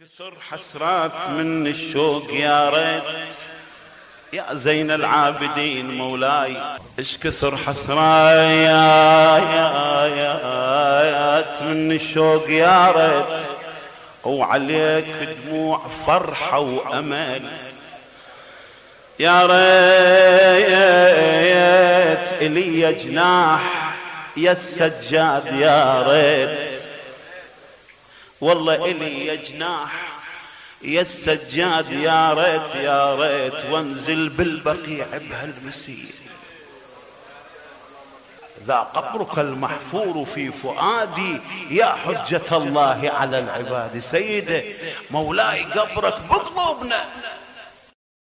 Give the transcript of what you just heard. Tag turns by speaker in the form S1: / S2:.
S1: كثر حسرات من الشوق يا ريت يا زين العابدين مولاي، اش كثر حسرات من الشوق يا ريت، وعليك دموع فرحة وأمل يا ريت إلي جناح يا السجاد يا ريت، والله إلي جناح يا السجاد يا ريت يا ريت، وانزل بالبقيع بهالمسير، ذا قبرك المحفور في فؤادي يا حجة الله على العباد. سيدي مولاي قبرك بقلوبنا،